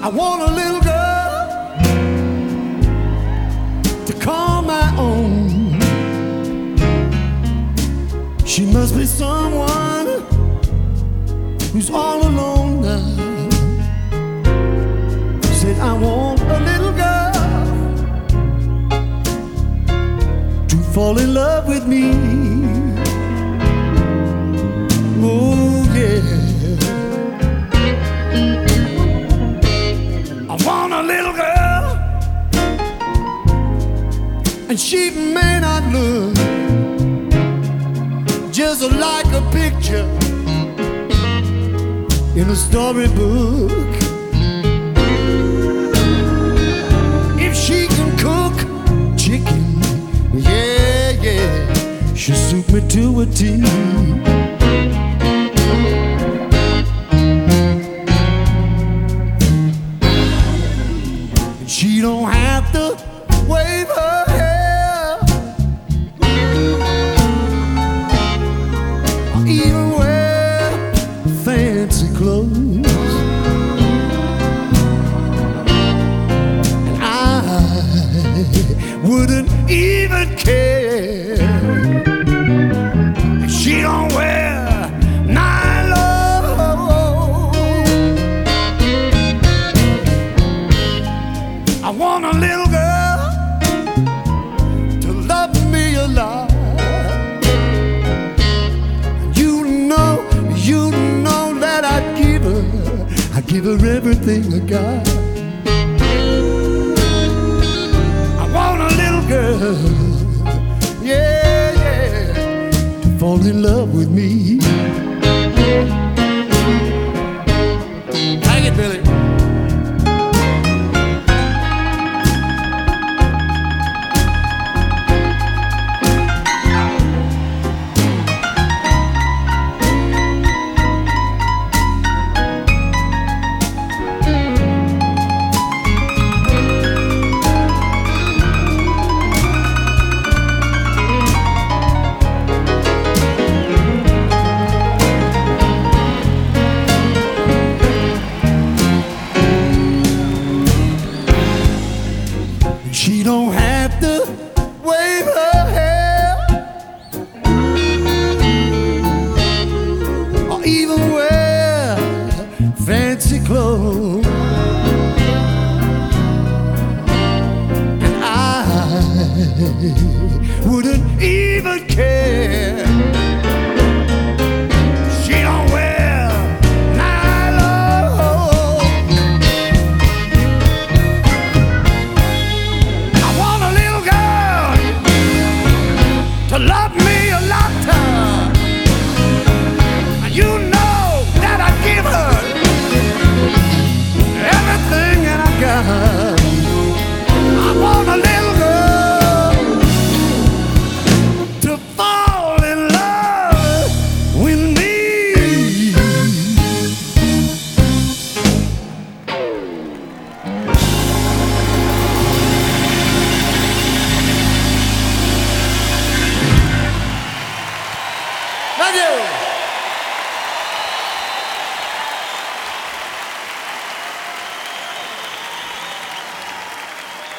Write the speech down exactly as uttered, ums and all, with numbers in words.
I want a little girl to call my own. She must be someone who's all alone now. Said I want a little girl to fall in love with me. Oh yeah, I want a little girl, and she may not look just like a picture in a storybook. If she can cook chicken, yeah, yeah, she'll suit me to a T. She don't have to wave her hair or even wear fancy clothes, and I wouldn't even care if she don't wear nylon. I want a little girl to love me a lot. You know, you know that I'd give her, I'd give her everything I got. I want a little girl, yeah, yeah, to fall in love with me. Take it, Billy. She don't have to wave her hair or even wear fancy clothes, and I wouldn't even care. She don't wear nylon. Love me a lot, and you know that I give her everything that I got. I want a little girl to fall in love with me. Thank you.